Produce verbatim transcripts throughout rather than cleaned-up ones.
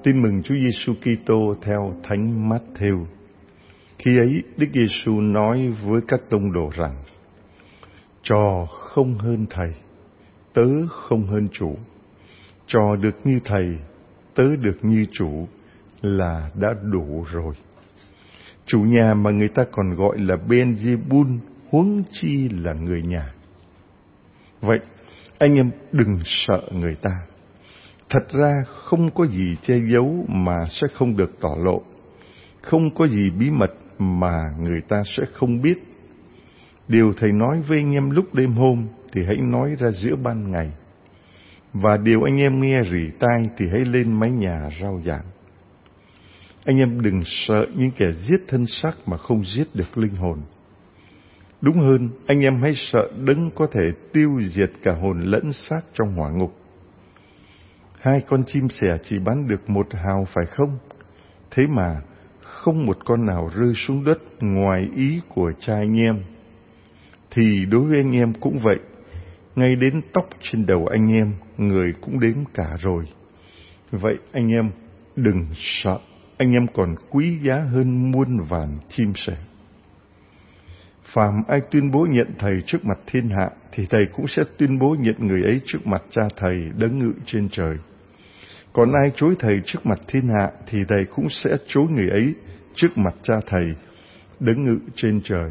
Tin mừng Chúa Giêsu Kitô theo Thánh Mát-thêu. Khi ấy, Đức Giêsu nói với các tông đồ rằng: Trò không hơn thầy, tớ không hơn chủ. Trò được như thầy, tớ được như chủ là đã đủ rồi. Chủ nhà mà người ta còn gọi là Ben-giê-bun, huống chi là người nhà. Vậy, anh em đừng sợ người ta. Thật ra không có gì che giấu mà sẽ không được tỏ lộ. Không có gì bí mật mà người ta sẽ không biết. Điều thầy nói với anh em lúc đêm hôm thì hãy nói ra giữa ban ngày. Và điều anh em nghe rỉ tai thì hãy lên mái nhà rao giảng. Anh em đừng sợ những kẻ giết thân xác mà không giết được linh hồn. Đúng hơn, anh em hãy sợ Đấng có thể tiêu diệt cả hồn lẫn xác trong hỏa ngục. Hai con chim sẻ chỉ bán được một hào phải không? Thế mà không một con nào rơi xuống đất ngoài ý của cha anh em. Thì đối với anh em cũng vậy. Ngay đến tóc trên đầu anh em, người cũng đếm cả rồi. Vậy anh em đừng sợ, anh em còn quý giá hơn muôn vàn chim sẻ. Phàm ai tuyên bố nhận thầy trước mặt thiên hạ, thì thầy cũng sẽ tuyên bố nhận người ấy trước mặt cha thầy đấng ngự trên trời. Còn ai chối thầy trước mặt thiên hạ, thì thầy cũng sẽ chối người ấy trước mặt cha thầy đấng ngự trên trời.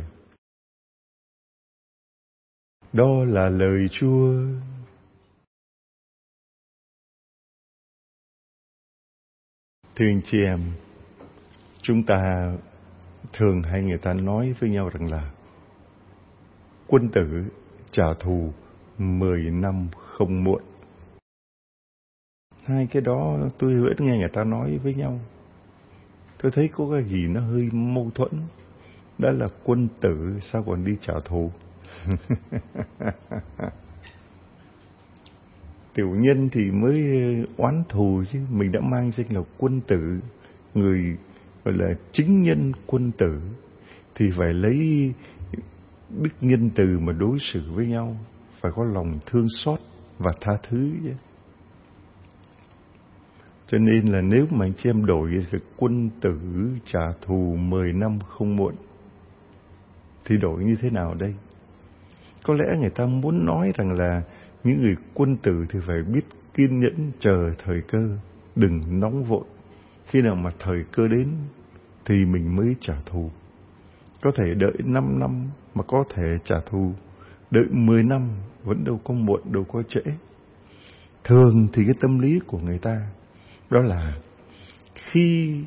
Đó là lời Chúa. Thưa anh chị em, chúng ta thường hay người ta nói với nhau rằng là quân tử trả thù mười năm không muộn. Hai cái đó tôi vẫn nghe người ta nói với nhau. Tôi thấy có cái gì nó hơi mâu thuẫn. Đó là quân tử sao còn đi trả thù. Tiểu nhân thì mới oán thù chứ. Mình đã mang danh là quân tử, người gọi là chính nhân quân tử, thì phải lấy đức nhân từ mà đối xử với nhau. Phải có lòng thương xót và tha thứ chứ. Cho nên là nếu mà anh chị em đổi cái quân tử trả thù mười năm không muộn, thì đổi như thế nào đây? Có lẽ người ta muốn nói rằng là những người quân tử thì phải biết kiên nhẫn chờ thời cơ, đừng nóng vội. Khi nào mà thời cơ đến thì mình mới trả thù. Có thể đợi năm năm mà có thể trả thù, đợi mười năm vẫn đâu có muộn, đâu có trễ. Thường thì cái tâm lý của người ta đó là khi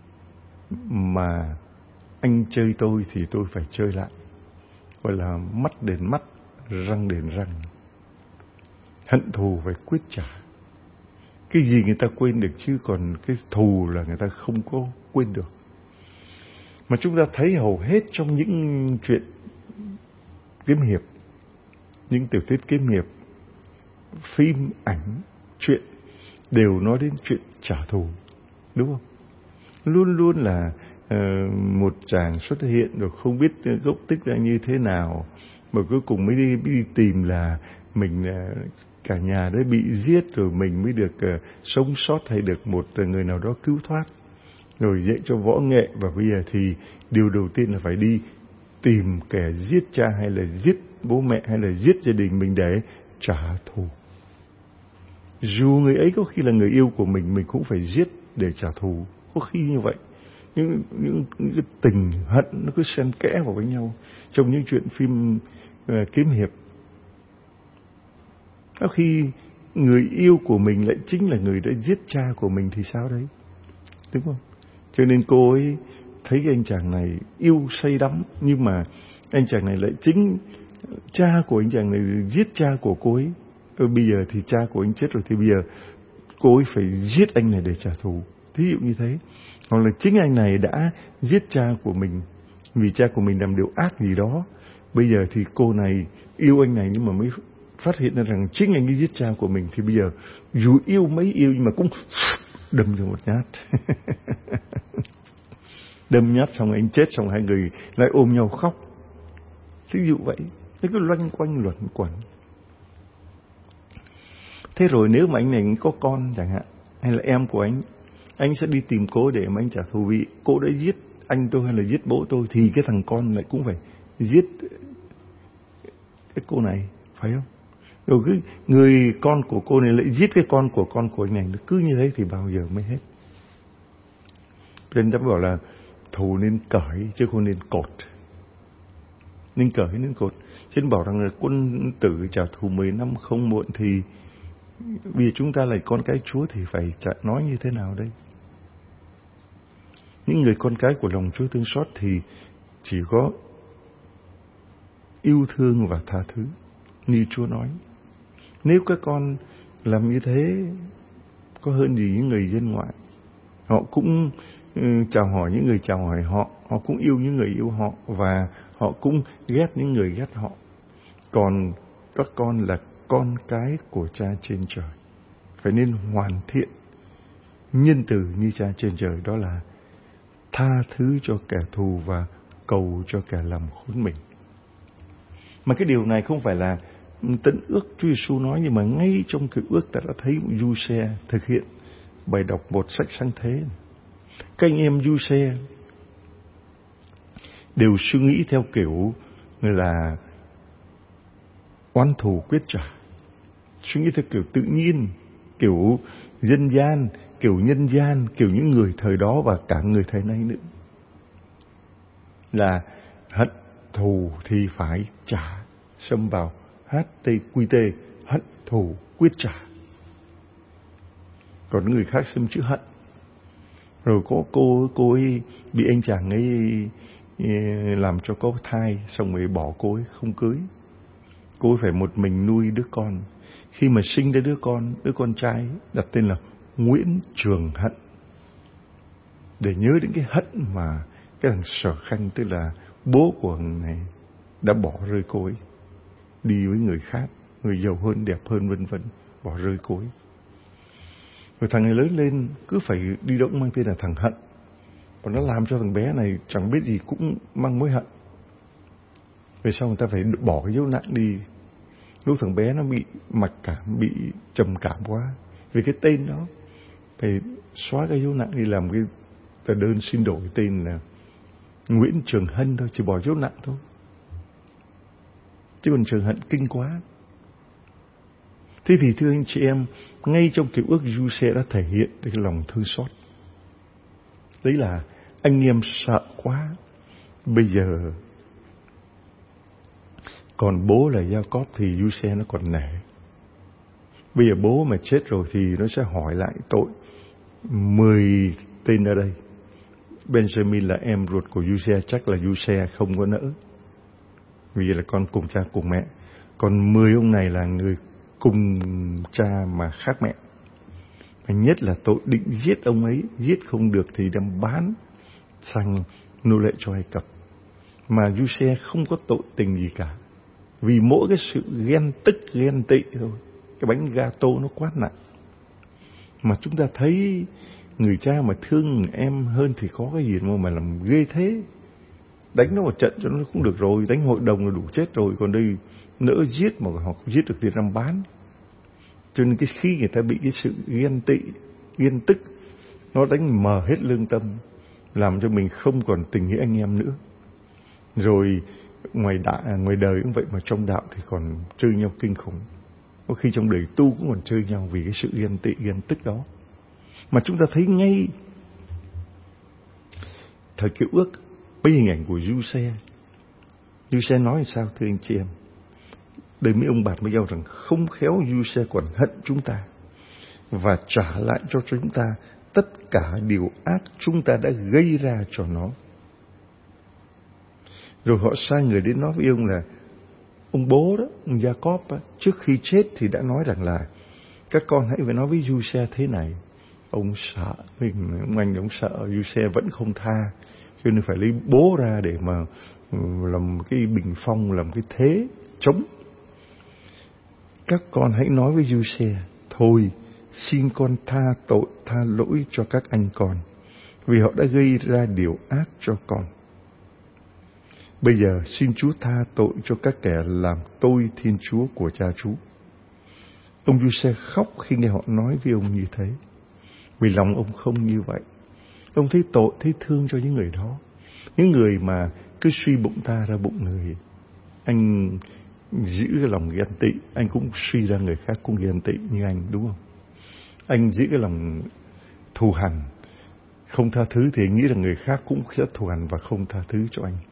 mà anh chơi tôi thì tôi phải chơi lại. Gọi là mắt đền mắt, răng đền răng. Hận thù phải quyết trả. Cái gì người ta quên được, chứ còn cái thù là người ta không có quên được. Mà chúng ta thấy hầu hết trong những chuyện kiếm hiệp, những tiểu thuyết kiếm hiệp, phim, ảnh, chuyện đều nói đến chuyện trả thù, đúng không? Luôn luôn là uh, một chàng xuất hiện rồi không biết gốc tích là như thế nào, mà cuối cùng mới đi, đi tìm là mình uh, cả nhà đấy bị giết rồi mình mới được uh, sống sót, hay được một uh, người nào đó cứu thoát, rồi dạy cho võ nghệ. Và bây giờ thì điều đầu tiên là phải đi tìm kẻ giết cha, hay là giết bố mẹ, hay là giết gia đình mình để trả thù. Dù người ấy có khi là người yêu của mình, mình cũng phải giết để trả thù. Có khi như vậy. Những, những, những cái tình hận nó cứ xen kẽ vào với nhau trong những chuyện phim uh, kiếm hiệp. Có khi người yêu của mình lại chính là người đã giết cha của mình thì sao đấy? Đúng không? Cho nên cô ấy thấy cái anh chàng này yêu say đắm, nhưng mà anh chàng này lại chính cha của anh chàng này giết cha của cô ấy. Ừ, bây giờ thì cha của anh chết rồi, thì bây giờ cô ấy phải giết anh này để trả thù. Thí dụ như thế. Hoặc là chính anh này đã giết cha của mình vì cha của mình làm điều ác gì đó. Bây giờ thì cô này yêu anh này, nhưng mà mới phát hiện ra rằng chính anh ấy giết cha của mình, thì bây giờ dù yêu mấy yêu nhưng mà cũng đâm cho một nhát. Đâm nhát xong anh chết, xong hai người lại ôm nhau khóc. Thí dụ vậy. Thế cứ loanh quanh luẩn quẩn. Thế rồi nếu mà anh này có con chẳng hạn, hay là em của anh, anh sẽ đi tìm cô để mà anh trả thù, vì cô đã giết anh tôi hay là giết bố tôi thì cái thằng con lại cũng phải giết cái cô này, phải không? Rồi cứ người con của cô này lại giết cái con của con của anh này, cứ như thế thì bao giờ mới hết. Nên ta bảo là thù nên cởi chứ không nên cột. Nên cởi nên cột. Chứ bảo rằng là quân tử trả thù mười năm không muộn, thì vì chúng ta là con cái Chúa thì phải nói như thế nào đây? Những người con cái của lòng Chúa thương xót thì chỉ có yêu thương và tha thứ như Chúa nói. Nếu các con làm như thế, có hơn gì những người dân ngoại. Họ cũng uh, chào hỏi những người chào hỏi họ, họ cũng yêu những người yêu họ, và họ cũng ghét những người ghét họ. Còn các con là con cái của Cha trên trời, phải nên hoàn thiện, nhân từ như Cha trên trời, đó là tha thứ cho kẻ thù và cầu cho kẻ làm khốn mình. Mà cái điều này không phải là Tân ước Chúa Giêsu nói, nhưng mà ngay trong Cựu ước ta đã thấy Giuse thực hiện. Bài đọc một sách sáng thế, các anh em Giuse đều suy nghĩ theo kiểu là oán thù quyết trả, suy nghĩ theo kiểu tự nhiên, kiểu dân gian, kiểu nhân gian, kiểu những người thời đó và cả người thời nay nữa, là hận thù thì phải trả, xâm vào hát tê quy tê, hận thù quyết trả. Còn người khác xâm chữ hận. Rồi có cô cô ấy bị anh chàng ấy làm cho có thai, xong rồi bỏ cô ấy không cưới. Cô ấy phải một mình nuôi đứa con. Khi mà sinh ra đứa con, đứa con trai đặt tên là Nguyễn Trường Hận, để nhớ đến cái hận mà cái thằng Sở Khanh, tức là bố của thằng này, đã bỏ rơi cô ấy đi với người khác, người giàu hơn, đẹp hơn, vân vân, bỏ rơi cô ấy. Rồi thằng này lớn lên cứ phải đi đâu cũng mang tên là thằng Hận, và nó làm cho thằng bé này chẳng biết gì cũng mang mối hận. Về sau người ta phải bỏ cái dấu nặng đi. Lúc thằng bé nó bị mặc cảm, bị trầm cảm quá vì cái tên đó, phải xóa cái dấu nặng đi, làm cái tờ đơn xin đổi tên là Nguyễn Trường Hân thôi, chỉ bỏ dấu nặng thôi. Chứ còn Trường Hận kinh quá. Thế thì thưa anh chị em, ngay trong Cựu ước Giuse đã thể hiện được cái lòng thương xót. Đấy là anh em sợ quá, bây giờ còn bố là Gia-cóp thì Giuse nó còn nể. Bây giờ bố mà chết rồi thì nó sẽ hỏi lại tội mười tên ở đây. Benjamin là em ruột của Giuse, chắc là Giuse không có nỡ, vì là con cùng cha cùng mẹ. Còn mười ông này là người cùng cha mà khác mẹ. Và nhất là tội định giết ông ấy, giết không được thì đem bán sang nô lệ cho Ai Cập. Mà Giuse không có tội tình gì cả, vì mỗi cái sự ghen tức, ghen tị thôi. Cái bánh gato nó quá nặng. Mà chúng ta thấy người cha mà thương em hơn thì có cái gì mà mà làm ghê thế. Đánh nó một trận cho nó cũng được rồi, đánh hội đồng là đủ chết rồi, còn đây nỡ giết mà họ giết được thì đem bán. Cho nên cái khi người ta bị cái sự ghen tị, ghen tức, nó đánh mờ hết lương tâm, làm cho mình không còn tình nghĩa anh em nữa. Rồi ngoài đạo, ngoài đời cũng vậy, mà trong đạo thì còn chơi nhau kinh khủng. Có khi trong đời tu cũng còn chơi nhau vì cái sự ghen tị, ghen tức đó. Mà chúng ta thấy ngay thời Cựu ước, với hình ảnh của Giuse. Giuse nói sao thưa anh chị em? Đời mấy ông bạt mới giao rằng không khéo Giuse còn hận chúng ta và trả lại cho chúng ta tất cả điều ác chúng ta đã gây ra cho nó. Rồi họ sai người đến nói với ông là ông bố đó, ông Gia-cóp á, trước khi chết thì đã nói rằng là các con hãy phải nói với Giuse thế này. Ông sợ, ông anh ông sợ Giuse vẫn không tha, cho nên phải lấy bố ra để mà làm cái bình phong, làm cái thế chống. Các con hãy nói với Giuse, thôi xin con tha tội, tha lỗi cho các anh con, vì họ đã gây ra điều ác cho con. Bây giờ xin Chúa tha tội cho các kẻ làm tôi Thiên Chúa của cha chú. Ông Giuse khóc khi nghe họ nói với ông như thế. Vì lòng ông không như vậy. Ông thấy tội, thấy thương cho những người đó. Những người mà cứ suy bụng ta ra bụng người. Anh giữ cái lòng ghen tị, anh cũng suy ra người khác cũng ghen tị như anh, đúng không? Anh giữ cái lòng thù hằn, không tha thứ thì anh nghĩ là người khác cũng sẽ thù hằn và không tha thứ cho anh.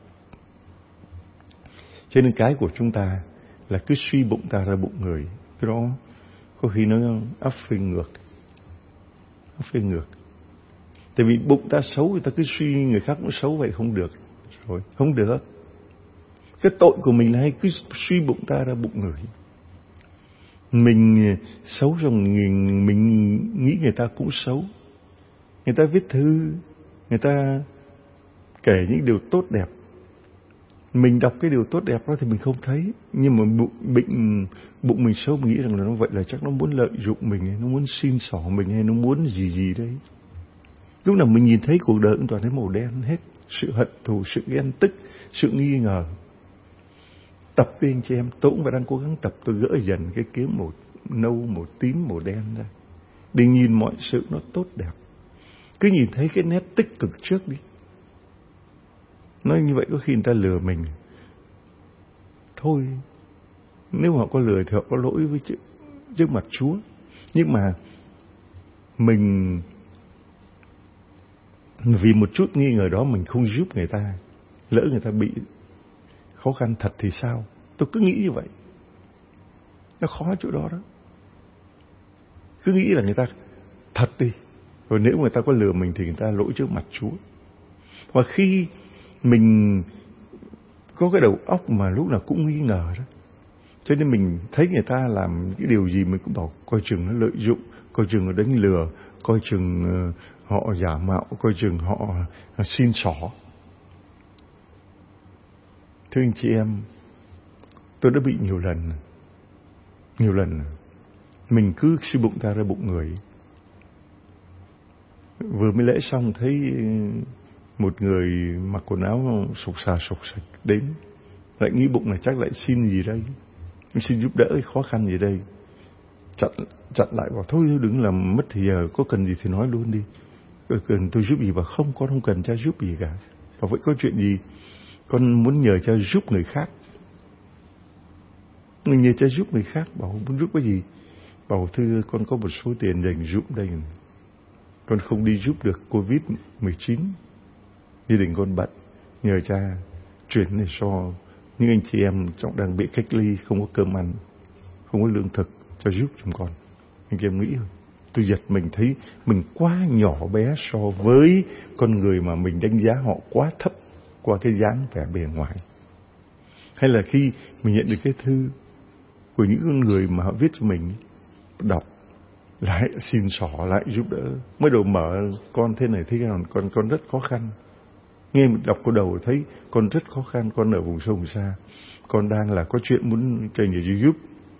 Cho nên cái của chúng ta là cứ suy bụng ta ra bụng người. Cái đó có khi nó áp phê ngược. Áp phê ngược. Tại vì bụng ta xấu, người ta cứ suy người khác cũng xấu vậy không được. Rồi, không được. Cái tội của mình là hay cứ suy bụng ta ra bụng người. Mình xấu rồi mình, mình nghĩ người ta cũng xấu. Người ta viết thư, người ta kể những điều tốt đẹp. Mình đọc cái điều tốt đẹp đó thì mình không thấy. Nhưng mà bụng, bệnh, bụng mình xấu, mình nghĩ rằng là nó vậy là chắc nó muốn lợi dụng mình, nó muốn xin xỏ mình, hay nó muốn gì gì đấy. Lúc nào mình nhìn thấy cuộc đời cũng toàn thấy màu đen hết. Sự hận thù, sự ghen tức, sự nghi ngờ. Tập với anh chị em, tôi cũng phải đang cố gắng tập, tôi gỡ dần cái kiếm màu nâu, màu tím, màu đen ra. Để nhìn mọi sự nó tốt đẹp. Cứ nhìn thấy cái nét tích cực trước đi. Nói như vậy có khi người ta lừa mình. Thôi, nếu họ có lừa thì họ có lỗi với trước, trước mặt Chúa. Nhưng mà mình vì một chút nghi ngờ đó mình không giúp người ta. Lỡ người ta bị khó khăn thật thì sao? Tôi cứ nghĩ như vậy. Nó khó chỗ đó đó. Cứ nghĩ là người ta thật đi. Rồi nếu người ta có lừa mình thì người ta lỗi trước mặt Chúa. Và khi mình có cái đầu óc mà lúc nào cũng nghi ngờ đó, cho nên mình thấy người ta làm cái điều gì mình cũng bảo coi chừng nó lợi dụng, coi chừng nó đánh lừa, coi chừng họ giả mạo, coi chừng họ xin xỏ. Thưa anh chị em, tôi đã bị nhiều lần, nhiều lần mình cứ suy bụng ta ra bụng người. Vừa mới lễ xong thấy một người mặc quần áo sộc xà sộc sạch đến, lại nghĩ bụng là chắc lại xin gì đây, xin giúp đỡ khó khăn gì đây. Chặn, chặn lại bảo thôi đừng làm mất thì giờ, có cần gì thì nói luôn đi. Cần tôi giúp gì? Và không, con không cần cha giúp gì cả. Và vậy có chuyện gì con muốn nhờ cha giúp người khác? Mình nhờ cha giúp người khác, bảo muốn giúp cái gì? Bảo thưa con có một số tiền dành dụm đây, con không đi giúp được covid mười chín, gia đình con bận, nhờ cha chuyển này cho những anh chị em trong đang bị cách ly, không có cơm ăn, không có lương thực, cho giúp chúng con. Anh chị em nghĩ không? Tôi giật mình thấy mình quá nhỏ bé so với con người mà mình đánh giá họ quá thấp qua cái dáng vẻ bề ngoài. Hay là khi mình nhận được cái thư của những con người mà họ viết cho mình, đọc lại xin xỏ, lại giúp đỡ. Mới đầu mở con thế này thế nào, con con rất khó khăn. Nghe mình đọc câu đầu thấy con rất khó khăn, con ở vùng sâu vùng xa, con đang là có chuyện muốn kêu người giúp.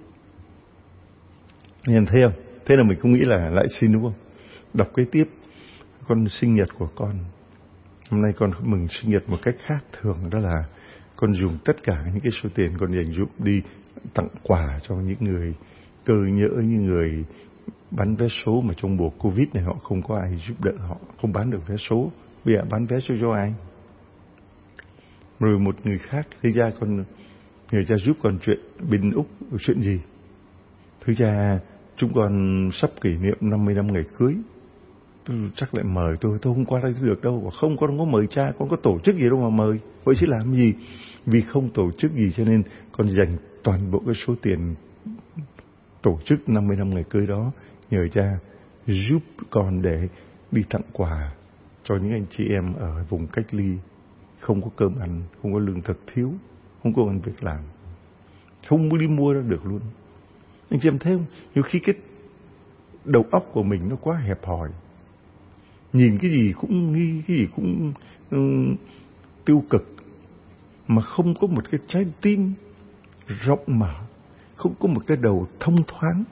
Nhìn thấy không? Thế là mình cũng nghĩ là lại xin, đúng không? Đọc cái tiếp, con sinh nhật của con, hôm nay con mừng sinh nhật một cách khác thường, đó là con dùng tất cả những cái số tiền con dành dụm đi tặng quà cho những người cơ nhỡ, những người bán vé số mà trong mùa Covid này họ không có ai giúp đỡ họ, không bán được vé số, bây giờ bán vé số cho ai? Rồi một người khác, thưa cha con, người cha giúp con chuyện bên Úc, chuyện gì? Thưa cha, chúng con sắp kỷ niệm năm mươi năm ngày cưới. Tôi chắc lại mời tôi, tôi không qua đây được đâu. Không, con không có mời cha, con có tổ chức gì đâu mà mời. Vậy chứ làm gì? Vì không tổ chức gì cho nên con dành toàn bộ cái số tiền tổ chức năm mươi năm ngày cưới đó, nhờ cha giúp con để đi tặng quà cho những anh chị em ở vùng cách ly, không có cơm ăn, không có lương thực, thiếu, không có ăn việc làm, không đi mua ra được luôn. Anh chị em thấy không? Nhiều khi cái đầu óc của mình nó quá hẹp hòi, nhìn cái gì cũng nghi, cái gì cũng um, tiêu cực, mà không có một cái trái tim rộng mở, không có một cái đầu thông thoáng,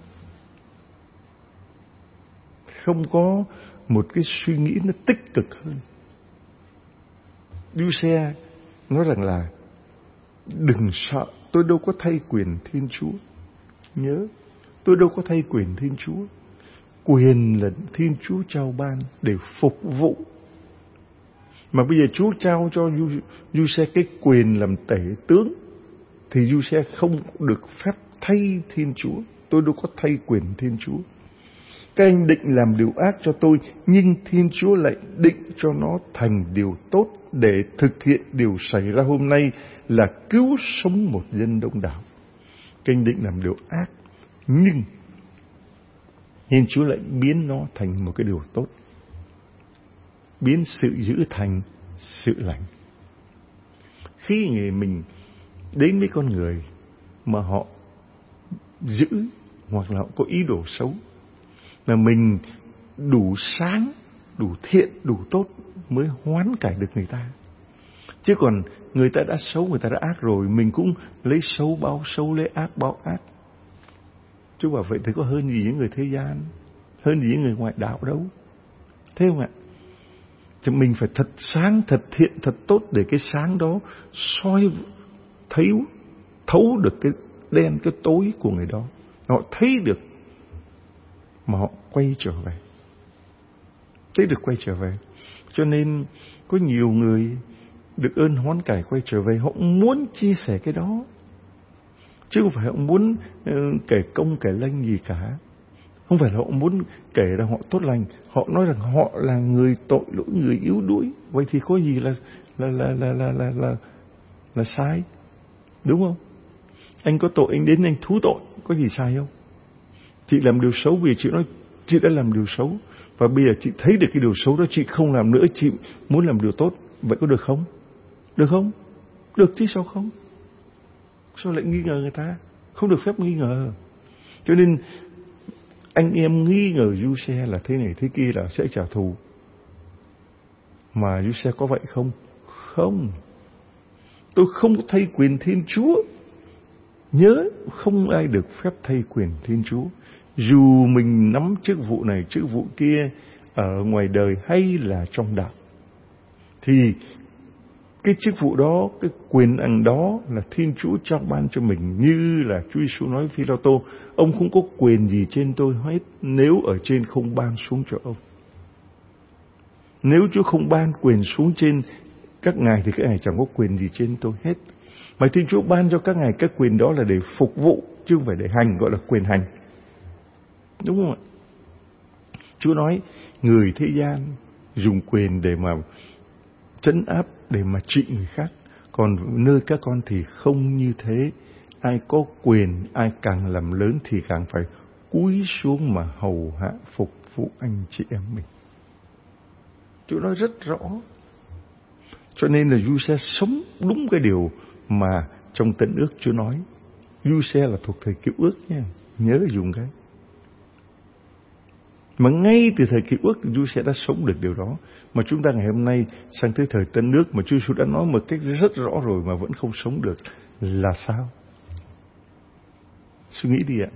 không có một cái suy nghĩ nó tích cực hơn. Giuse nói rằng là đừng sợ, tôi đâu có thay quyền Thiên Chúa. Nhớ, tôi đâu có thay quyền Thiên Chúa. quyền là Thiên Chúa trao ban để phục vụ. Mà bây giờ Chúa trao cho Giuse cái quyền làm tể tướng, thì Giuse không được phép thay Thiên Chúa. Tôi đâu có thay quyền Thiên Chúa. Các anh định làm điều ác cho tôi, nhưng Thiên Chúa lại định cho nó thành điều tốt để thực hiện điều xảy ra hôm nay là cứu sống một dân đông đảo. Các anh định làm điều ác, nhưng Thiên Chúa lại biến nó thành một cái điều tốt, biến sự dữ thành sự lành. Khi người mình đến với con người mà họ dữ hoặc là họ có ý đồ xấu, mà mình đủ sáng, đủ thiện, đủ tốt mới hoán cải được người ta. Chứ còn người ta đã xấu, người ta đã ác rồi, mình cũng lấy xấu báo xấu, lấy ác báo ác. Chú bảo vậy thì có hơn gì những người thế gian, hơn gì những người ngoại đạo đâu. Thế không ạ? Chứ mình phải thật sáng, thật thiện, thật tốt để cái sáng đó soi thấy, thấu được cái đen, cái tối của người đó. Họ thấy được mà họ quay trở về. Thấy được quay trở về. Cho nên có nhiều người được ơn hoán cải quay trở về, họ muốn chia sẻ cái đó, chứ không phải họ muốn uh, kể công kể lanh gì cả. Không phải là họ muốn kể là họ tốt lành. Họ nói rằng họ là người tội lỗi, người yếu đuối. Vậy thì có gì là là là là là là là, là sai, đúng không? Anh có tội, anh đến anh thú tội, có gì sai không? Chị làm điều xấu vì chị nói chị đã làm điều xấu, và bây giờ chị thấy được cái điều xấu đó, chị không làm nữa, chị muốn làm điều tốt. Vậy có được không? Được không? Được chứ sao không? Sao lại nghi ngờ người ta? Không được phép nghi ngờ. Cho nên anh em nghi ngờ Giuse là thế này thế kia là sẽ trả thù. Mà Giuse có vậy không? Không. Tôi không có thay quyền Thiên Chúa. Nhớ, không ai được phép thay quyền Thiên Chúa. Dù mình nắm chức vụ này, chức vụ kia ở ngoài đời hay là trong đạo, thì cái chức vụ đó, cái quyền năng đó là Thiên Chúa trao ban cho mình. Như là Chúa Giêsu nói với Phi-la-tô, ông không có quyền gì trên tôi hết nếu ở trên không ban xuống cho ông. Nếu Chúa không ban quyền xuống trên các ngài thì các ngài chẳng có quyền gì trên tôi hết. Mà Thiên Chúa ban cho các ngài các quyền đó là để phục vụ, chứ không phải để hành, gọi là quyền hành. Đúng không ạ? Chúa nói người thế gian dùng quyền để mà trấn áp, để mà trị người khác. Còn nơi các con thì không như thế. Ai có quyền, ai càng làm lớn thì càng phải cúi xuống mà hầu hạ phục vụ anh chị em mình. Chúa nói rất rõ. Cho nên là Giuse sống đúng cái điều mà trong Tân Ước Chúa nói. Giuse là thuộc thời Cựu Ước nha, nhớ dùng cái. Mà ngay từ thời Cựu Ước Giuse đã sống được điều đó. Mà chúng ta ngày hôm nay sang tới thời Tân Ước mà Chúa Giêsu đã nói một cách rất rõ rồi mà vẫn không sống được là sao? Suy nghĩ đi ạ.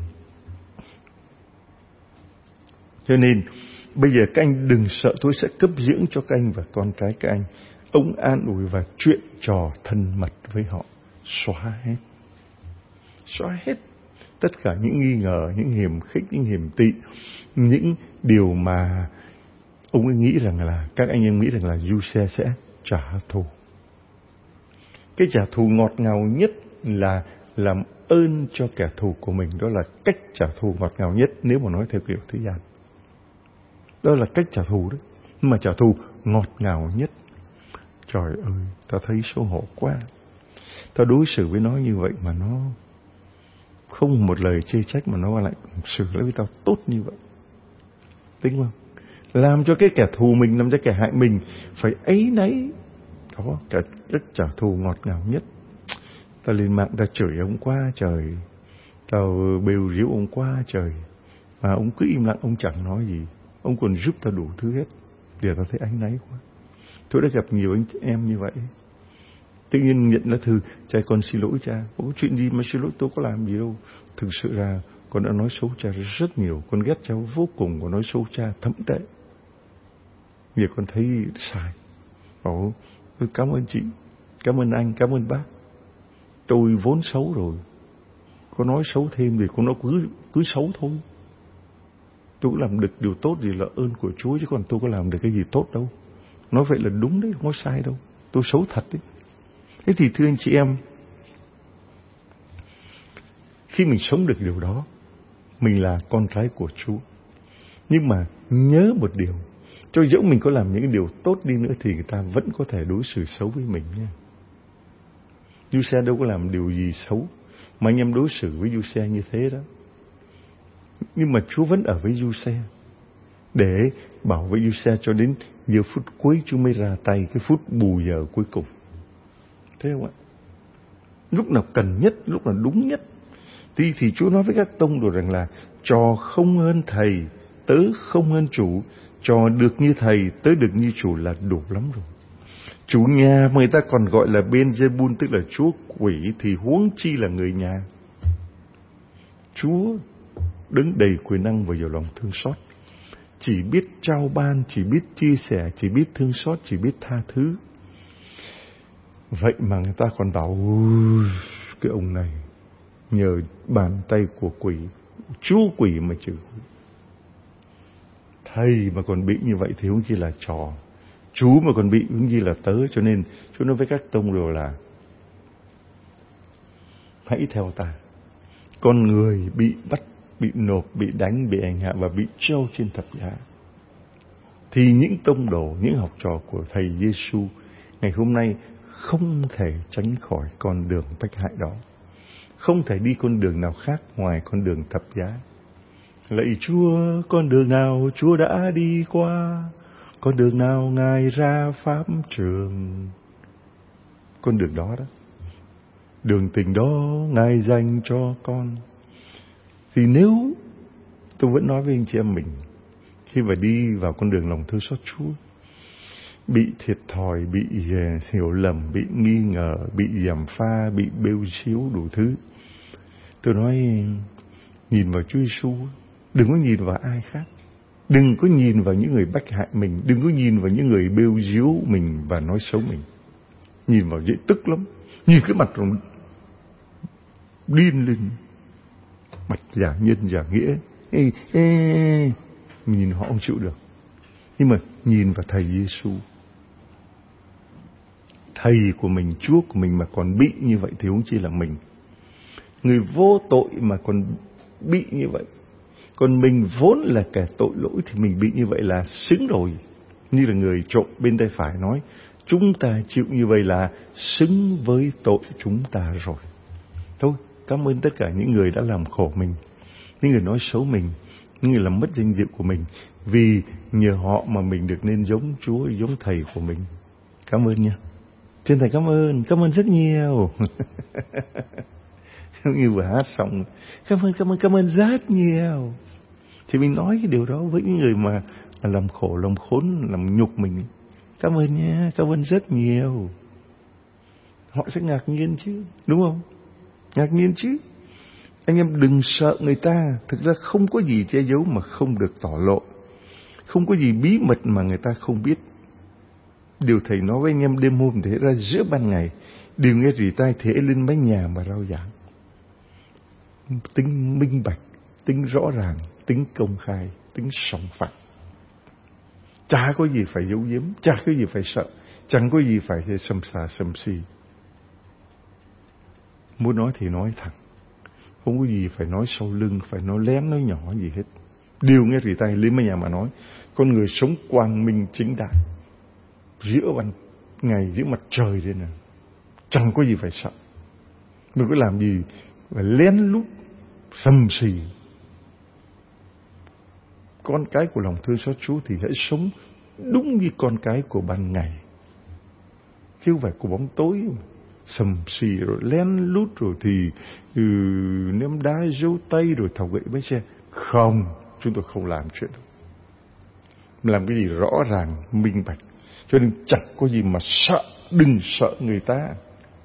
Cho nên bây giờ các anh đừng sợ tôi sẽ cấp dưỡng cho các anh và con cái các anh. Ông an ủi và chuyện trò thân mật với họ. Xóa hết. Xóa hết tất cả những nghi ngờ, những hiềm khích, những hiềm tị, những điều mà ông ấy nghĩ rằng là, các anh em nghĩ rằng là Giuse sẽ trả thù. Cái trả thù ngọt ngào nhất là làm ơn cho kẻ thù của mình. Đó là cách trả thù ngọt ngào nhất nếu mà nói theo kiểu thế gian. Đó là cách trả thù đấy. Nhưng mà trả thù ngọt ngào nhất. Trời ơi, ta thấy xấu hổ quá. Ta đối xử với nó như vậy mà nó không một lời chê trách, mà nó lại xử lý với tao tốt như vậy. Tính không? Làm cho cái kẻ thù mình, làm cho kẻ hại mình phải áy náy. Đó, cả cách trả thù ngọt ngào nhất. Ta lên mạng ta chửi ông quá trời, tao bêu riếu ông quá trời, mà ông cứ im lặng, ông chẳng nói gì. Ông còn giúp ta đủ thứ hết. Để ta thấy áy náy quá. Tôi đã gặp nhiều anh em như vậy. Tự nhiên nhận lá thư, cha con xin lỗi cha. Có chuyện gì mà xin lỗi, tôi có làm gì đâu. Thực sự ra con đã nói xấu cha rất nhiều. Con ghét cha vô cùng, con nói xấu cha thậm tệ. Vì con thấy sai. Ồ, tôi cảm ơn chị, cảm ơn anh, cảm ơn bác. Tôi vốn xấu rồi. Có nói xấu thêm thì con nó cứ, cứ xấu thôi. Tôi làm được điều tốt thì là ơn của Chúa, chứ còn tôi có làm được cái gì tốt đâu. Nói vậy là đúng đấy, không có sai đâu. Tôi xấu thật đấy. Thế thì thưa anh chị em, khi mình sống được điều đó, mình là con cái của Chúa. Nhưng mà nhớ một điều, cho dẫu mình có làm những điều tốt đi nữa thì người ta vẫn có thể đối xử xấu với mình nha. Giuse đâu có làm điều gì xấu mà anh em đối xử với Giuse như thế đó. Nhưng mà Chúa vẫn ở với Giuse để bảo vệ Giuse cho đến giờ phút cuối Chúa mới ra tay, cái phút bù giờ cuối cùng. Thế không ạ? Lúc nào cần nhất, lúc nào đúng nhất. Thì, thì Chúa nói với các tông đồ rằng là trò không hơn thầy, tớ không hơn chủ. Trò được như thầy, tớ được như chủ là đủ lắm rồi. Chủ nhà mà người ta còn gọi là Beelzebul, tức là chúa quỷ, thì huống chi là người nhà. Chúa đứng đầy quyền năng và giàu lòng thương xót, chỉ biết trao ban, chỉ biết chia sẻ, chỉ biết thương xót, chỉ biết tha thứ. Vậy mà người ta còn bảo cái ông này nhờ bàn tay của quỷ, chúa quỷ mà trừ quỷ. Thầy mà còn bị như vậy thì huống chi là trò, chú mà còn bị huống chi là tớ. Cho nên Chúa nói với các tông đồ là hãy theo ta. Con người bị bắt, bị nộp, bị đánh, bị hành hạ và bị treo trên thập giá, thì những tông đồ, những học trò của thầy Giêsu ngày hôm nay không thể tránh khỏi con đường bách hại đó, không thể đi con đường nào khác ngoài con đường thập giá. Lạy Chúa, con đường nào Chúa đã đi qua, con đường nào Ngài ra pháp trường, con đường đó đó, đường tình đó Ngài dành cho con. Thì nếu tôi vẫn nói với anh chị em mình, khi mà đi vào con đường lòng thương xót Chúa, bị thiệt thòi, bị hiểu lầm, bị nghi ngờ, bị gièm pha, bị bêu xíu đủ thứ, tôi nói nhìn vào Chúa Giêsu, đừng có nhìn vào ai khác, đừng có nhìn vào những người bách hại mình, đừng có nhìn vào những người bêu díu mình và nói xấu mình. Nhìn vào dễ tức lắm, nhìn cái mặt rồi điên lên, mặt giả nhân giả nghĩa, ê, ê, nhìn họ không chịu được. Nhưng mà nhìn vào thầy Giêsu, thầy của mình, Chúa của mình mà còn bị như vậy thì huống chi là mình, người vô tội mà còn bị như vậy. Còn mình vốn là kẻ tội lỗi thì mình bị như vậy là xứng rồi. Như là người trộm bên tay phải nói, chúng ta chịu như vậy là xứng với tội chúng ta rồi. Thôi, cảm ơn tất cả những người đã làm khổ mình, những người nói xấu mình, những người làm mất danh dự của mình. Vì nhờ họ mà mình được nên giống Chúa, giống thầy của mình. Cảm ơn nha. Trên thầy cảm ơn, cảm ơn rất nhiều. Như vừa hát xong, cảm ơn, cảm ơn, cảm ơn rất nhiều. Thì mình nói cái điều đó với những người mà làm khổ, làm khốn, làm nhục mình. Cảm ơn nha, cảm ơn rất nhiều. Họ sẽ ngạc nhiên chứ, đúng không? Ngạc nhiên chứ. Anh em đừng sợ người ta. Thực ra không có gì che giấu mà không được tỏ lộ, không có gì bí mật mà người ta không biết. Điều thầy nói với anh em đêm hôm thế ra giữa ban ngày, điều nghe rỉ tai thế lên mái nhà mà rao giảng. Tính minh bạch, tính rõ ràng, tính công khai, tính sòng phẳng. Chả có gì phải giấu giếm, chả có gì phải sợ, chẳng có gì phải sầm xà sầm xì. Muốn nói thì nói thẳng, không có gì phải nói sau lưng, phải nói lén nói nhỏ gì hết. Điều nghe rỉ tai lên mái nhà mà nói. Con người sống quang minh chính đại giữa ban ngày, giữa mặt trời đây nè, chẳng có gì phải sợ. Đừng có làm gì phải lén lút sầm xì. Con cái của lòng thương xót Chúa thì hãy sống đúng như con cái của ban ngày, chứ không phải của bóng tối sầm xì rồi lén lút rồi thì ừ, ném đá giấu tay rồi thọc gậy bánh xe. Không, chúng tôi không làm chuyện đó. Làm cái gì rõ ràng, minh bạch. Cho nên chẳng có gì mà sợ, đừng sợ người ta.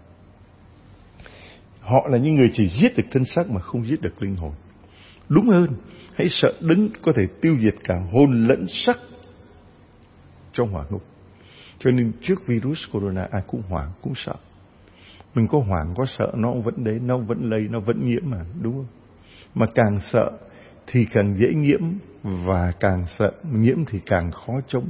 Họ là những người chỉ giết được thân xác mà không giết được linh hồn. Đúng hơn, hãy sợ Đấng có thể tiêu diệt cả hồn lẫn xác trong hỏa ngục. Cho nên trước virus corona ai cũng hoảng, cũng sợ. Mình có hoảng, có sợ, nó vẫn đến, nó vẫn lây, nó vẫn nhiễm mà, đúng không? Mà càng sợ thì càng dễ nhiễm và càng sợ nhiễm thì càng khó chống.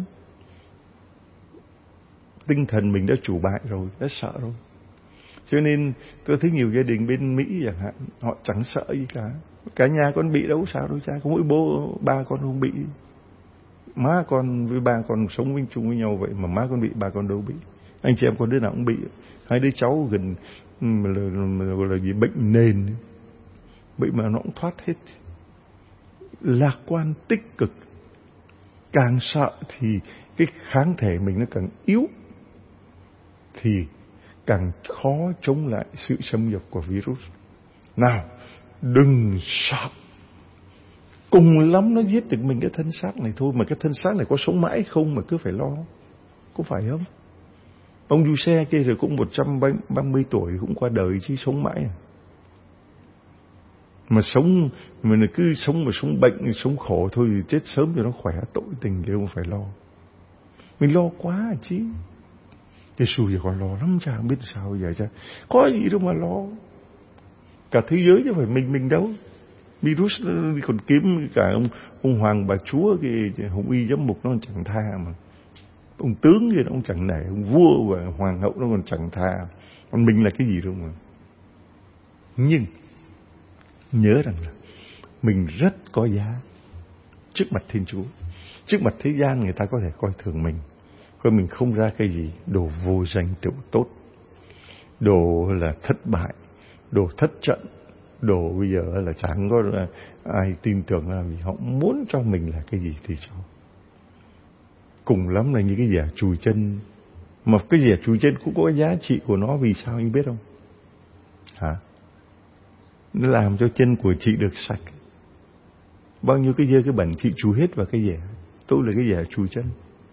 Tinh thần mình đã chủ bại rồi, đã sợ rồi. Cho nên tôi thấy nhiều gia đình bên Mỹ chẳng hạn, họ chẳng sợ gì cả. Cả nhà con bị đâu sao đâu cha, có mỗi bố ba con không bị. Má con với ba con sống với chung với nhau vậy mà má con bị, ba con đâu bị. Anh chị em con đứa nào cũng bị. Hai đứa cháu gần gọi là gì bệnh nền, bệnh mà nó cũng thoát hết. Lạc quan tích cực. Càng sợ thì cái kháng thể mình nó càng yếu, thì càng khó chống lại sự xâm nhập của virus. Nào, đừng sợ. Cùng lắm nó giết được mình cái thân xác này thôi, mà cái thân xác này có sống mãi không mà cứ phải lo. Có phải không? Ông Giuse kia rồi cũng một trăm ba mươi tuổi cũng qua đời chứ sống mãi à. Mà sống, mình cứ sống mà sống bệnh, sống khổ thôi, chết sớm cho nó khỏe, tội tình đều không phải lo. Mình lo quá chứ. Giê-xu giờ còn lo lắm cha, không biết sao giờ cha. Có gì đâu mà lo. Cả thế giới chứ phải mình mình đâu. Virus còn kiếm cả ông, ông Hoàng bà Chúa, cái Hồng Y giám mục nó còn chẳng tha mà. Ông tướng kia nó cũng chẳng nể, ông vua và hoàng hậu nó còn chẳng tha. Còn mình là cái gì đâu mà. Nhưng nhớ rằng là mình rất có giá trước mặt Thiên Chúa. Trước mặt thế gian người ta có thể coi thường mình, coi mình không ra cái gì, đồ vô danh tựu tốt, đồ là thất bại, đồ thất trận, đồ bây giờ là chẳng có ai tin tưởng là vì họ muốn cho mình là cái gì thì cho. Cùng lắm là những cái giả chùi chân. Mà cái giả chùi chân cũng có giá trị của nó, vì sao anh biết không? Hả? Nó làm cho chân của chị được sạch. Bao nhiêu cái dơ cái bẩn chị chùi hết vào cái giả. Tôi là cái giả chùi chân.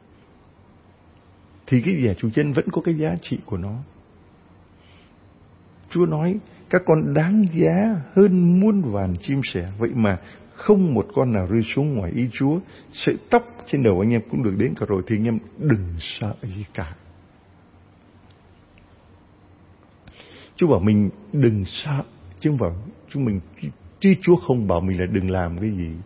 Thì cái giả chùi chân vẫn có cái giá trị của nó. Chúa nói các con đáng giá hơn muôn vàn chim sẻ, vậy mà không một con nào rơi xuống ngoài ý Chúa. Sợi tóc trên đầu anh em cũng được đến cả rồi, thì anh em đừng sợ gì cả. Chúa bảo mình đừng sợ, chứ không bảo chúng mình, chứ Chúa không bảo mình là đừng làm cái gì.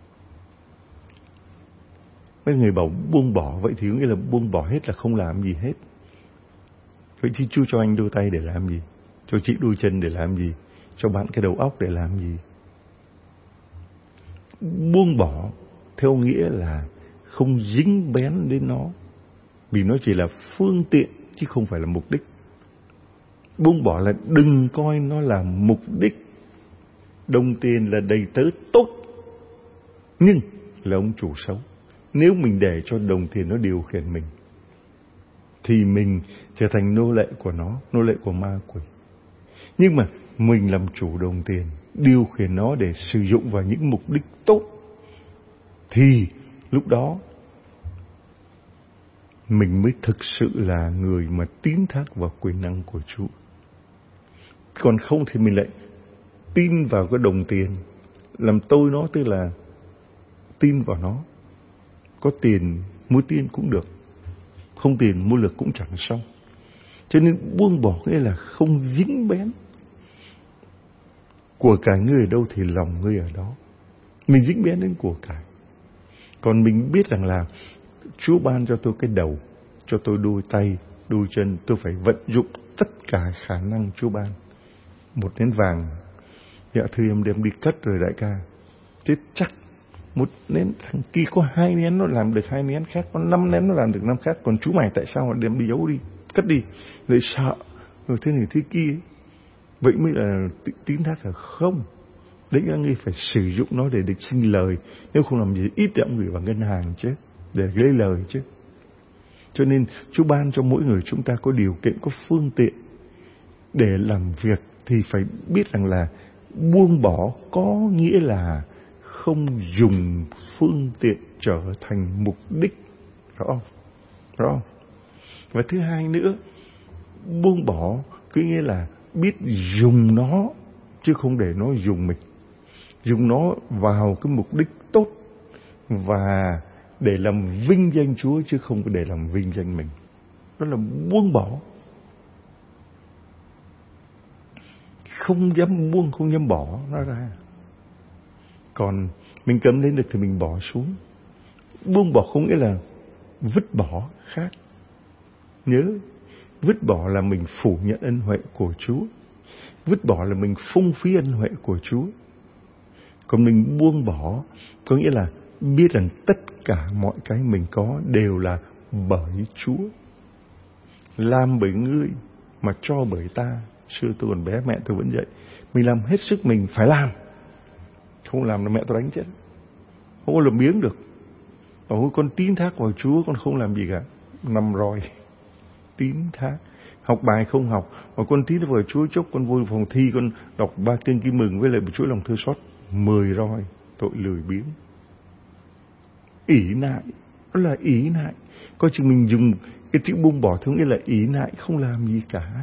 Mấy người bảo buông bỏ, vậy thì có nghĩa là buông bỏ hết là không làm gì hết. Vậy thì Chúa cho anh đôi tay để làm gì? Cho chị đôi chân để làm gì? Cho bạn cái đầu óc để làm gì? Buông bỏ theo nghĩa là không dính bén đến nó, vì nó chỉ là phương tiện chứ không phải là mục đích. Buông bỏ là đừng coi nó là mục đích. Đồng tiền là đầy tớ tốt, nhưng là ông chủ xấu. Nếu mình để cho đồng tiền nó điều khiển mình, thì mình trở thành nô lệ của nó, nô lệ của ma quỷ. Nhưng mà mình làm chủ đồng tiền, điều khiển nó để sử dụng vào những mục đích tốt, thì lúc đó mình mới thực sự là người mà tín thác vào quyền năng của Chúa. Còn không thì mình lại tin vào cái đồng tiền, làm tôi nó, tức là tin vào nó. Có tiền mua tiền cũng được, không tiền mua lực cũng chẳng xong. Cho nên buông bỏ nghĩa là không dính bén. Của cải ngươi ở đâu thì lòng ngươi ở đó. Mình dính bén đến của cải. Còn mình biết rằng là Chúa ban cho tôi cái đầu, cho tôi đôi tay, đôi chân, tôi phải vận dụng tất cả khả năng Chúa ban. Một nén vàng, dạ thưa em đem đi cất rồi đại ca. Chết chắc. Một nén, thằng kia có hai nén nó làm được hai nén khác, có năm nén nó làm được năm khác. Còn chú mày tại sao mà đem đi giấu đi, cất đi, rồi sợ, rồi thế này thế kia. Vậy mới là tín thác là không. Đấy là ngươi phải sử dụng nó để được sinh lời. Nếu không làm gì ít thì gửi vào ngân hàng chứ, để lấy lời chứ. Cho nên Chúa ban cho mỗi người chúng ta có điều kiện, có phương tiện để làm việc, thì phải biết rằng là buông bỏ có nghĩa là không dùng phương tiện trở thành mục đích. Rõ không? Rõ không? Và thứ hai nữa, buông bỏ có nghĩa là biết dùng nó, chứ không để nó dùng mình. Dùng nó vào cái mục đích tốt và để làm vinh danh Chúa, chứ không để làm vinh danh mình. Đó là buông bỏ. Không dám buông, không dám bỏ nó ra. Còn mình cầm lên được thì mình bỏ xuống. Buông bỏ không nghĩa là vứt bỏ khác. Nhớ, vứt bỏ là mình phủ nhận ân huệ của Chúa. Vứt bỏ là mình phung phí ân huệ của Chúa. Còn mình buông bỏ có nghĩa là biết rằng tất cả mọi cái mình có đều là bởi Chúa. Làm bởi ngươi mà cho bởi ta. Xưa tôi còn bé mẹ tôi vẫn vậy. Mình làm hết sức mình phải làm. Không làm là mẹ tôi đánh chết. Không có làm biếng được. Ôi, con tín thác vào Chúa, con không làm gì cả. Nằm rồi. Tín thác. Học bài không học. Mà con tín thác vào Chúa, chốc con vô phòng thi, con đọc ba kinh Kim Mừng với lại một chuỗi lòng thơ sót. Mười roi. Tội lười biếng. Ỷ nại. Đó là ỷ nại. Coi chừng mình dùng cái chữ buông bỏ thứ nghĩa là ỷ nại, không làm gì cả.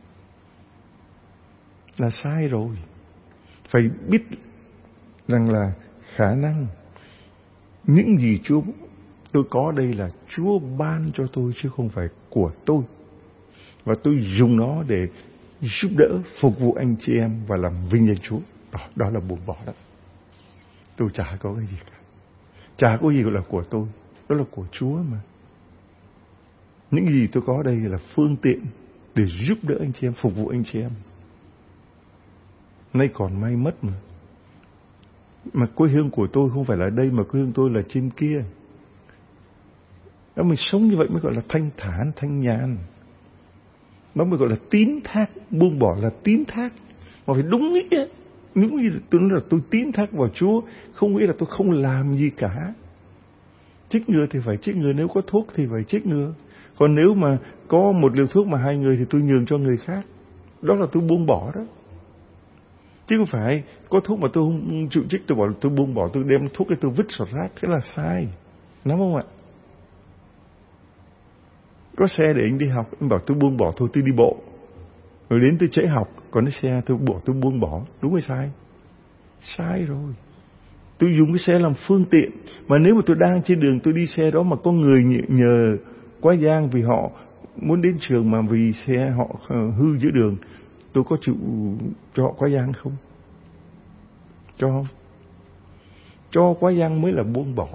Là sai rồi. Phải biết rằng là khả năng những gì Chúa tôi có đây là Chúa ban cho tôi chứ không phải của tôi. Và tôi dùng nó để giúp đỡ, phục vụ anh chị em và làm vinh danh Chúa. Đó, đó là buông bỏ đó. Tôi chả có cái gì cả. Chả có gì gọi là của tôi. Đó là của Chúa mà. Những gì tôi có đây là phương tiện để giúp đỡ anh chị em, phục vụ anh chị em. Nay còn may mất mà. Mà quê hương của tôi không phải là đây, mà quê hương tôi là trên kia. Đó, mình sống như vậy mới gọi là thanh thản, thanh nhàn. Nó mới gọi là tín thác. Buông bỏ là tín thác. Mà phải đúng nghĩa. Những gì tôi nói là tôi tín thác vào Chúa, không nghĩa là tôi không làm gì cả. Chích ngừa thì phải chích ngừa, nếu có thuốc thì phải chích ngừa. Còn nếu mà có một liều thuốc mà hai người thì tôi nhường cho người khác. Đó là tôi buông bỏ đó. Chứ không phải có thuốc mà tôi không chịu chích, tôi bảo tôi buông bỏ, tôi đem thuốc cái tôi vứt sọt rác. Thế là sai. Đúng không ạ? Có xe để anh đi học, anh bảo tôi buông bỏ thôi, tôi đi bộ. Rồi đến tôi trễ học, còn cái xe tôi bỏ tôi buông bỏ. Đúng hay sai? Sai rồi. Tôi dùng cái xe làm phương tiện. Mà nếu mà tôi đang trên đường tôi đi xe đó mà có người nhờ quá giang vì họ muốn đến trường mà vì xe họ hư giữa đường, tôi có chịu cho họ quá giang không? Cho không? Cho quá giang mới là buông bỏ.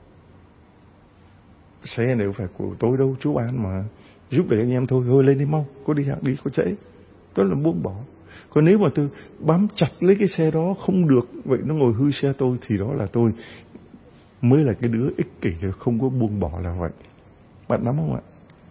Xe này phải của tôi đâu, chú An mà giúp để anh em thôi, thôi lên đi mau, có đi đi có trễ. Đó là buông bỏ. Còn nếu mà tôi bám chặt lấy cái xe đó không được, vậy nó ngồi hư xe tôi, thì đó là tôi mới là cái đứa ích kỷ, không có buông bỏ là vậy. Bạn nắm không ạ?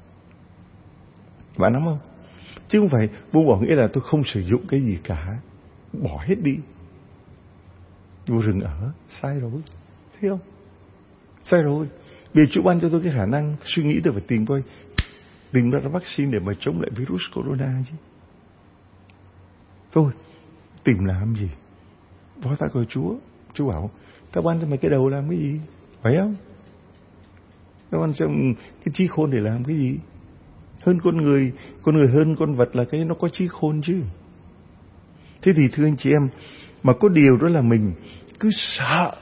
Bạn nắm không? Chứ không phải buông bỏ nghĩa là tôi không sử dụng cái gì cả, bỏ hết đi, vô rừng ở. Sai rồi, thấy không? Sai rồi. Vì Chúa ban cho tôi cái khả năng suy nghĩ, tôi phải tìm coi tìm ra vaccine để mà chống lại virus corona chứ. Thôi, tìm làm gì? Đó ta coi Chúa. Chúa bảo, ta ban cho mày cái đầu làm cái gì? Phải không? Ta ban cho cái trí khôn để làm cái gì? Hơn con người, con người hơn con vật là cái nó có trí khôn chứ. Thế thì thưa anh chị em, mà có điều đó là mình cứ sợ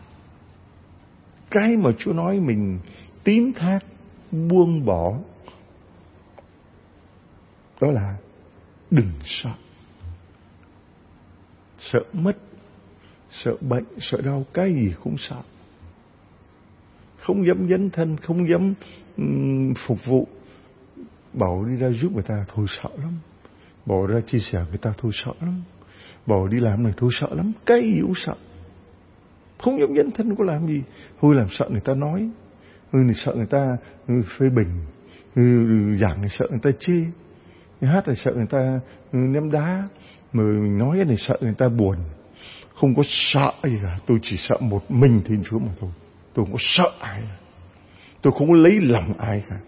cái mà Chúa nói mình tín thác, buông bỏ. Đó là đừng sợ. Sợ mất, sợ bệnh, sợ đau, cái gì cũng sợ. Không dám dấn thân, không dám um, phục vụ. Bảo đi ra giúp người ta, thôi sợ lắm. Bảo ra chia sẻ người ta, thôi sợ lắm. Bảo đi làm này, thôi sợ lắm. Cái gì cũng sợ. Không dám dấn thân có làm gì. Thôi làm sợ người ta nói. Thôi sợ người ta phê bình. Giảng này sợ người ta chê. Hát này sợ người ta ném đá. Mà mình nói này sợ người ta buồn. Không có sợ gì cả. Tôi chỉ sợ một mình Thiên Chúa mà thôi. Tôi không có sợ ai. Tôi không có lấy lòng ai cả.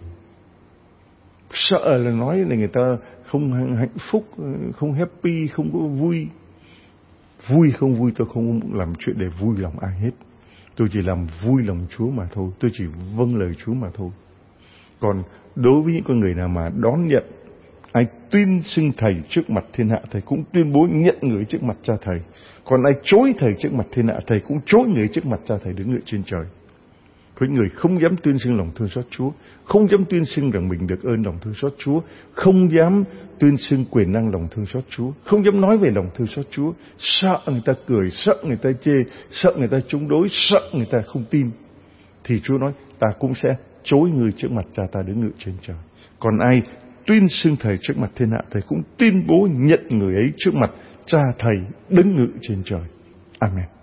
Sợ là nói là người ta không hạnh phúc, không happy, không có vui. Vui không vui tôi không làm chuyện để vui lòng ai hết. Tôi chỉ làm vui lòng Chúa mà thôi. Tôi chỉ vâng lời Chúa mà thôi. Còn đối với những con người nào mà đón nhận, ai tuyên xưng thầy trước mặt thiên hạ, thầy cũng tuyên bố nhận người trước mặt cha thầy. Còn ai chối thầy trước mặt thiên hạ, thầy cũng chối người trước mặt cha thầy đứng ngự trên trời. Có người không dám tuyên xưng lòng thương xót Chúa, không dám tuyên xưng rằng mình được ơn lòng thương xót Chúa, không dám tuyên xưng quyền năng lòng thương xót Chúa, không dám nói về lòng thương xót Chúa, sợ người ta cười, sợ người ta chê, sợ người ta chống đối, sợ người ta không tin. Thì Chúa nói, ta cũng sẽ chối người trước mặt Cha ta đứng ngự trên trời. Còn ai tuyên xưng Thầy trước mặt thiên hạ, Thầy cũng tuyên bố nhận người ấy trước mặt Cha Thầy đứng ngự trên trời. Amen.